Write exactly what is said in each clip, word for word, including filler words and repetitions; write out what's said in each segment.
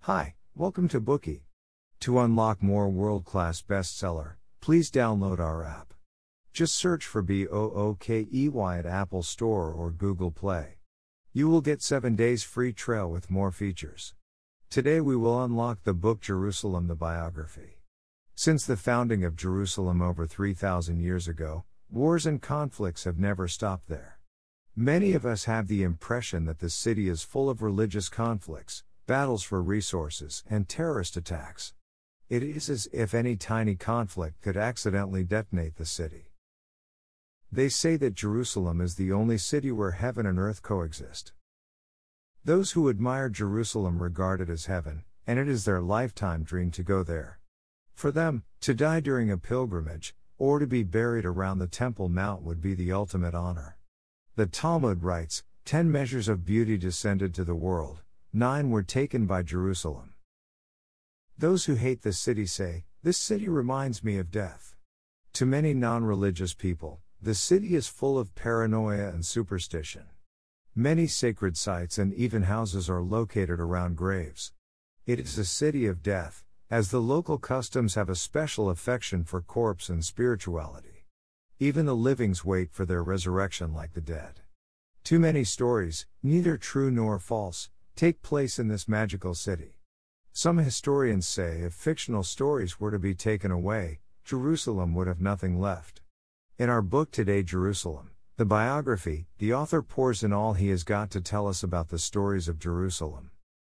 Hi, welcome to Bookey. To unlock more world-class bestseller, please download our app. Just search for B O O K E Y at Apple Store or Google Play. You will get seven days free trial with more features. Today we will unlock the book Jerusalem the Biography. Since the founding of Jerusalem over three thousand years ago, wars and conflicts have never stopped there. Many of us have the impression that the city is full of religious conflicts, battles for resources, and terrorist attacks. It is as if any tiny conflict could accidentally detonate the city. They say that Jerusalem is the only city where heaven and earth coexist. Those who admire Jerusalem regard it as heaven, and it is their lifetime dream to go there. For them, to die during a pilgrimage, or to be buried around the Temple Mount would be the ultimate honor. The Talmud writes, ten measures of beauty descended to the world, nine were taken by Jerusalem. Those who hate this city say, this city reminds me of death. To many non-religious people, the city is full of paranoia and superstition. Many sacred sites and even houses are located around graves. It is a city of death, as the local customs have a special affection for corpse and spirituality. Even the livings wait for their resurrection like the dead. Too many stories, neither true nor false, take place in this magical city. Some historians say if fictional stories were to be taken away, Jerusalem would have nothing left. In our book today, Jerusalem, the biography, the author pours in all he has got to tell us about the stories of Jerusalem.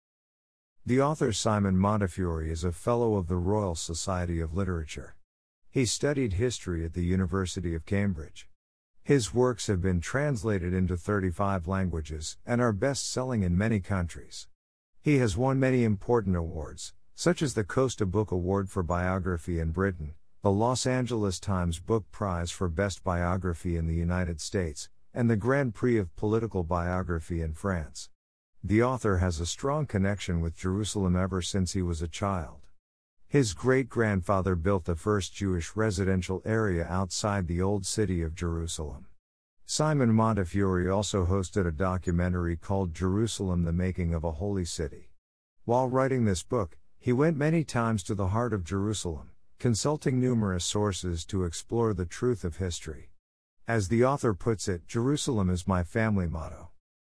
The author Simon Montefiore is a Fellow of the Royal Society of Literature. He studied history at the University of Cambridge. His works have been translated into thirty-five languages and are best-selling in many countries. He has won many important awards, such as the Costa Book Award for Biography in Britain, the Los Angeles Times Book Prize for Best Biography in the United States, and the Grand Prix of Political Biography in France. The author has a strong connection with Jerusalem ever since he was a child. His great-grandfather built the first Jewish residential area outside the old city of Jerusalem. Simon Montefiore also hosted a documentary called Jerusalem: The Making of a Holy City. While writing this book, he went many times to the heart of Jerusalem, consulting numerous sources to explore the truth of history. As the author puts it, Jerusalem is my family motto.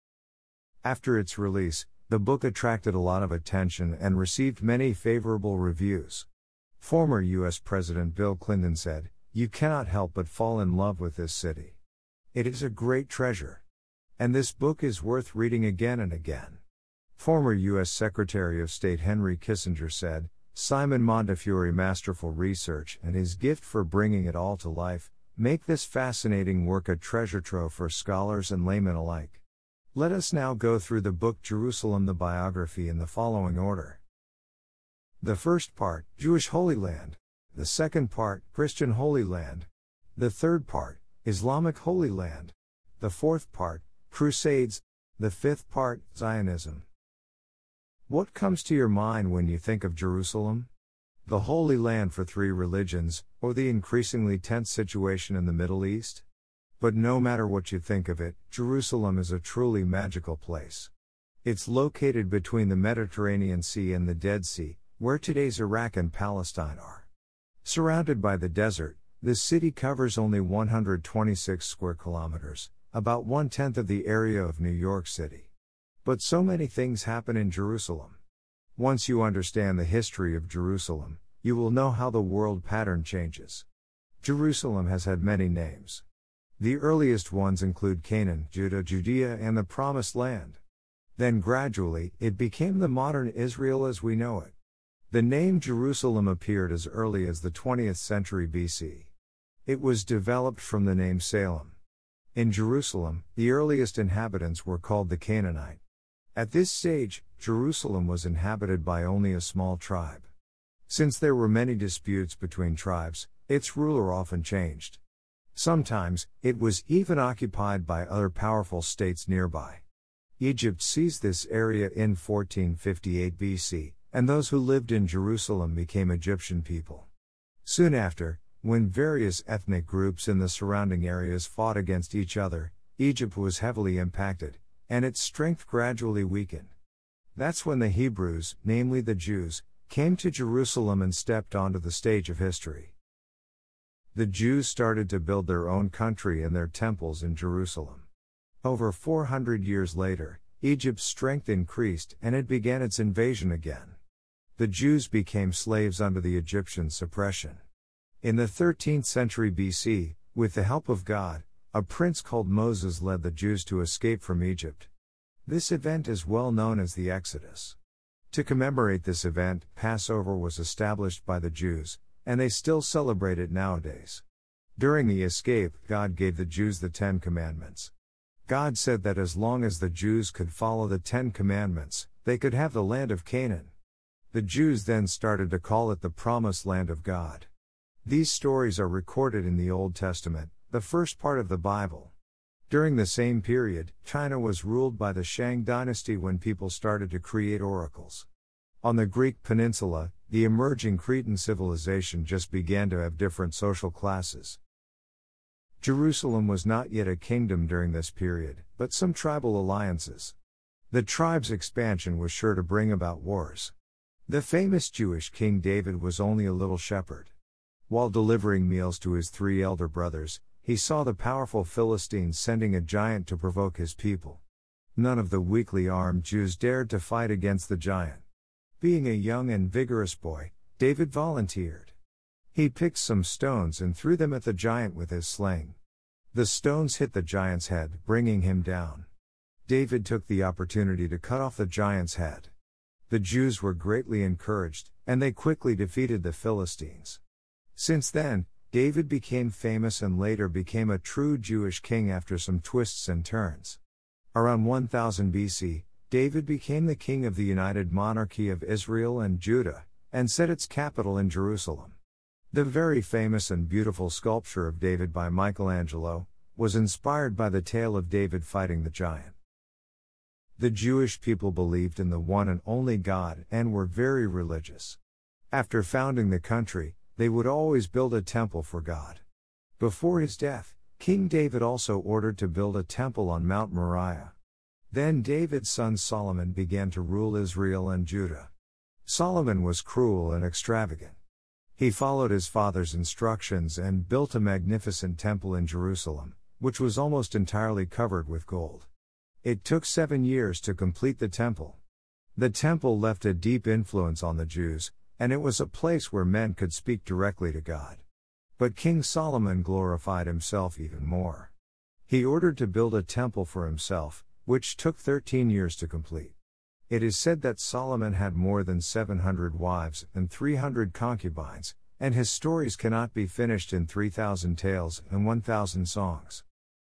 After its release, the book attracted a lot of attention and received many favorable reviews. Former U S President Bill Clinton said, "You cannot help but fall in love with this city. It is a great treasure. And this book is worth reading again and again." Former U S Secretary of State Henry Kissinger said, "Simon Montefiore masterful research and his gift for bringing it all to life, make this fascinating work a treasure trove for scholars and laymen alike." Let us now go through the book Jerusalem the Biography in the following order. The first part, Jewish Holy Land. The second part, Christian Holy Land. The third part, Islamic Holy Land. The fourth part, Crusades. The fifth part, Zionism. What comes to your mind when you think of Jerusalem? The Holy Land for three religions, or the increasingly tense situation in the Middle East? But no matter what you think of it, Jerusalem is a truly magical place. It's located between the Mediterranean Sea and the Dead Sea, where today's Iraq and Palestine are. Surrounded by the desert, this city covers only one hundred twenty-six square kilometers, about one-tenth of the area of New York City. But so many things happen in Jerusalem. Once you understand the history of Jerusalem, you will know how the world pattern changes. Jerusalem has had many names. The earliest ones include Canaan, Judah, Judea, and the Promised Land. Then gradually, it became the modern Israel as we know it. The name Jerusalem appeared as early as the twentieth century B C. It was developed from the name Salem. In Jerusalem, the earliest inhabitants were called the Canaanite. At this stage, Jerusalem was inhabited by only a small tribe. Since there were many disputes between tribes, its ruler often changed. Sometimes, it was even occupied by other powerful states nearby. Egypt seized this area in fourteen fifty-eight B C, and those who lived in Jerusalem became Egyptian people. Soon after, when various ethnic groups in the surrounding areas fought against each other, Egypt was heavily impacted, and its strength gradually weakened. That's when the Hebrews, namely the Jews, came to Jerusalem and stepped onto the stage of history. The Jews started to build their own country and their temples in Jerusalem. Over four hundred years later, Egypt's strength increased and it began its invasion again. The Jews became slaves under the Egyptian suppression. In the thirteenth century B C, with the help of God, a prince called Moses led the Jews to escape from Egypt. This event is well known as the Exodus. To commemorate this event, Passover was established by the Jews, and they still celebrate it nowadays. During the escape, God gave the Jews the Ten Commandments. God said that as long as the Jews could follow the Ten Commandments, they could have the land of Canaan. The Jews then started to call it the Promised Land of God. These stories are recorded in the Old Testament, the first part of the Bible. During the same period, China was ruled by the Shang dynasty when people started to create oracles. On the Greek peninsula, the emerging Cretan civilization just began to have different social classes. Jerusalem was not yet a kingdom during this period, but some tribal alliances. The tribe's expansion was sure to bring about wars. The famous Jewish King David was only a little shepherd. While delivering meals to his three elder brothers, he saw the powerful Philistines sending a giant to provoke his people. None of the weakly armed Jews dared to fight against the giant. Being a young and vigorous boy, David volunteered. He picked some stones and threw them at the giant with his sling. The stones hit the giant's head, bringing him down. David took the opportunity to cut off the giant's head. The Jews were greatly encouraged, and they quickly defeated the Philistines. Since then, David became famous and later became a true Jewish king after some twists and turns. Around one thousand B C, David became the king of the United Monarchy of Israel and Judah, and set its capital in Jerusalem. The very famous and beautiful sculpture of David by Michelangelo was inspired by the tale of David fighting the giant. The Jewish people believed in the one and only God and were very religious. After founding the country, they would always build a temple for God. Before his death, King David also ordered to build a temple on Mount Moriah. Then David's son Solomon began to rule Israel and Judah. Solomon was cruel and extravagant. He followed his father's instructions and built a magnificent temple in Jerusalem, which was almost entirely covered with gold. It took seven years to complete the temple. The temple left a deep influence on the Jews, and it was a place where men could speak directly to God. But King Solomon glorified himself even more. He ordered to build a temple for himself, which took thirteen years to complete. It is said that Solomon had more than seven hundred wives and three hundred concubines, and his stories cannot be finished in three thousand tales and one thousand songs.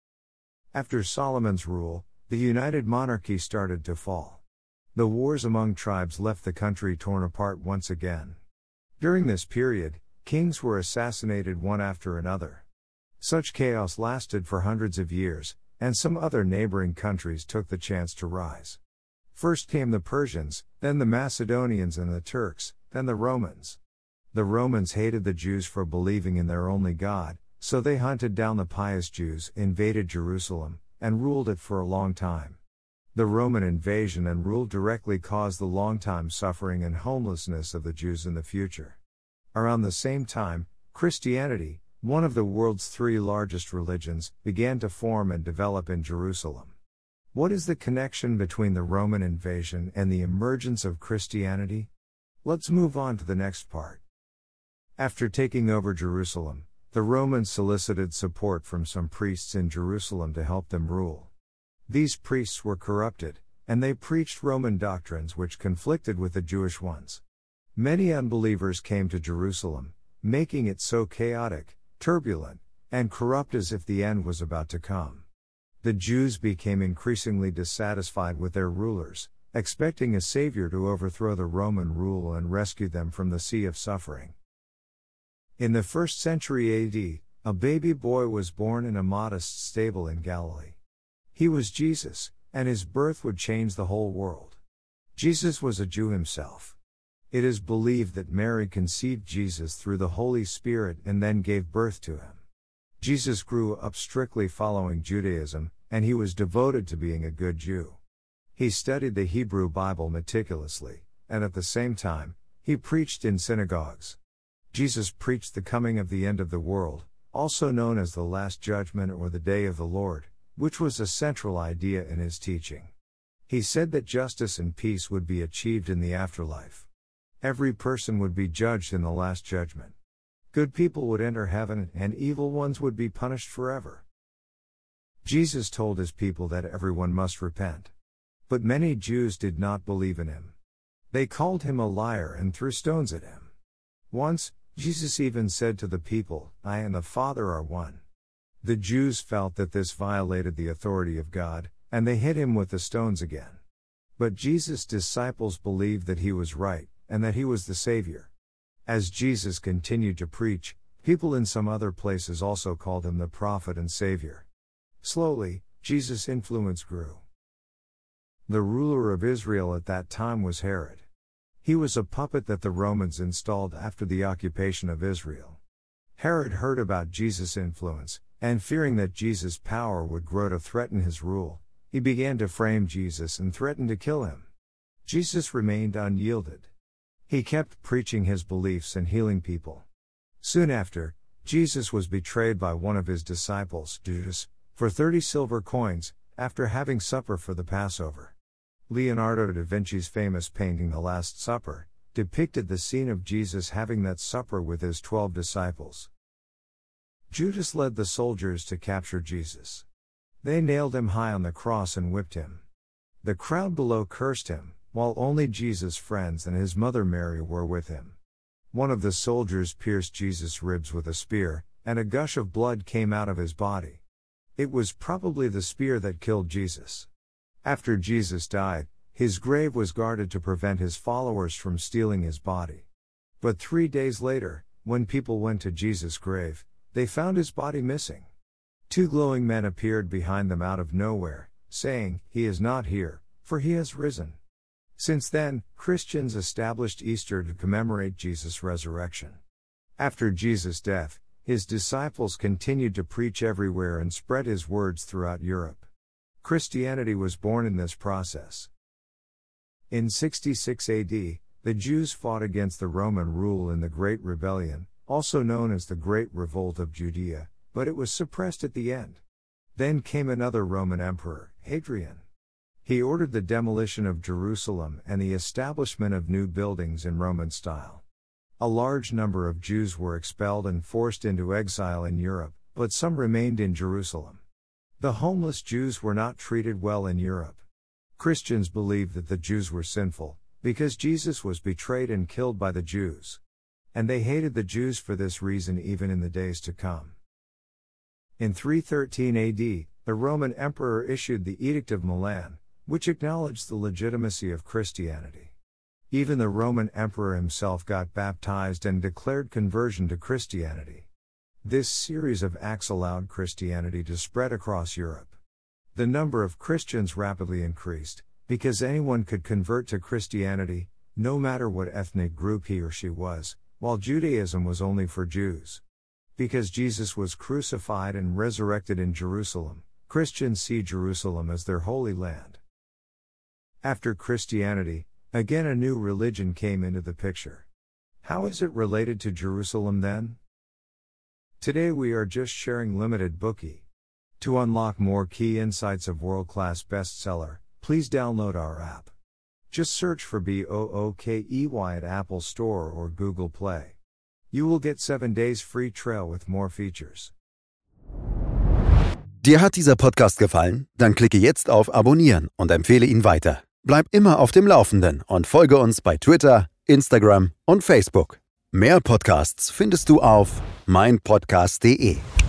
After Solomon's rule, the United Monarchy started to fall. The wars among tribes left the country torn apart once again. During this period, kings were assassinated one after another. Such chaos lasted for hundreds of years, and some other neighboring countries took the chance to rise. First came the Persians, then the Macedonians and the Turks, then the Romans. The Romans hated the Jews for believing in their only God, so they hunted down the pious Jews, invaded Jerusalem, and ruled it for a long time. The Roman invasion and rule directly caused the long-time suffering and homelessness of the Jews in the future. Around the same time, Christianity, one of the world's three largest religions, began to form and develop in Jerusalem. What is the connection between the Roman invasion and the emergence of Christianity? Let's move on to the next part. After taking over Jerusalem, the Romans solicited support from some priests in Jerusalem to help them rule. These priests were corrupted, and they preached Roman doctrines which conflicted with the Jewish ones. Many unbelievers came to Jerusalem, making it so chaotic, turbulent, and corrupt as if the end was about to come. The Jews became increasingly dissatisfied with their rulers, expecting a savior to overthrow the Roman rule and rescue them from the sea of suffering. In the first century A D, a baby boy was born in a modest stable in Galilee. He was Jesus, and his birth would change the whole world. Jesus was a Jew himself. It is believed that Mary conceived Jesus through the Holy Spirit and then gave birth to him. Jesus grew up strictly following Judaism, and he was devoted to being a good Jew. He studied the Hebrew Bible meticulously, and at the same time, he preached in synagogues. Jesus preached the coming of the end of the world, also known as the Last Judgment or the Day of the Lord, which was a central idea in his teaching. He said that justice and peace would be achieved in the afterlife. Every person would be judged in the Last Judgment. Good people would enter heaven and evil ones would be punished forever. Jesus told his people that everyone must repent. But many Jews did not believe in him. They called him a liar and threw stones at him. Once, Jesus even said to the people, "I and the Father are one." The Jews felt that this violated the authority of God, and they hit him with the stones again. But Jesus' disciples believed that he was right, and that he was the Savior. As Jesus continued to preach, people in some other places also called him the prophet and Savior. Slowly, Jesus' influence grew. The ruler of Israel at that time was Herod. He was a puppet that the Romans installed after the occupation of Israel. Herod heard about Jesus' influence, and fearing that Jesus' power would grow to threaten his rule, he began to frame Jesus and threatened to kill him. Jesus remained unyielded. He kept preaching his beliefs and healing people. Soon after, Jesus was betrayed by one of his disciples, Judas, for thirty silver coins, after having supper for the Passover. Leonardo da Vinci's famous painting The Last Supper depicted the scene of Jesus having that supper with his twelve disciples. Judas led the soldiers to capture Jesus. They nailed him high on the cross and whipped him. The crowd below cursed him, while only Jesus' friends and his mother Mary were with him. One of the soldiers pierced Jesus' ribs with a spear, and a gush of blood came out of his body. It was probably the spear that killed Jesus. After Jesus died, his grave was guarded to prevent his followers from stealing his body. But three days later, when people went to Jesus' grave, they found his body missing. Two glowing men appeared behind them out of nowhere, saying, "He is not here, for he has risen." Since then, Christians established Easter to commemorate Jesus' resurrection. After Jesus' death, his disciples continued to preach everywhere and spread his words throughout Europe. Christianity was born in this process. In sixty-six A D, the Jews fought against the Roman rule in the Great Rebellion, also known as the Great Revolt of Judea, but it was suppressed at the end. Then came another Roman emperor, Hadrian. He ordered the demolition of Jerusalem and the establishment of new buildings in Roman style. A large number of Jews were expelled and forced into exile in Europe, but some remained in Jerusalem. The homeless Jews were not treated well in Europe. Christians believed that the Jews were sinful, because Jesus was betrayed and killed by the Jews. And they hated the Jews for this reason even in the days to come. In three thirteen A D, the Roman emperor issued the Edict of Milan, which acknowledged the legitimacy of Christianity. Even the Roman emperor himself got baptized and declared conversion to Christianity. This series of acts allowed Christianity to spread across Europe. The number of Christians rapidly increased, because anyone could convert to Christianity, no matter what ethnic group he or she was, while Judaism was only for Jews. Because Jesus was crucified and resurrected in Jerusalem, Christians see Jerusalem as their holy land. After Christianity, again a new religion came into the picture. How is it related to Jerusalem then? Today we are just sharing limited Bookey. To unlock more key insights of world-class bestseller, please download our app. Just search for B O O K E Y at Apple Store or Google Play. You will get seven days free trial with more features. Dir hat dieser Podcast gefallen? Dann klicke jetzt auf Abonnieren und empfehle ihn weiter. Bleib immer auf dem Laufenden und folge uns bei Twitter, Instagram und Facebook. Mehr Podcasts findest du auf mein podcast punkt de.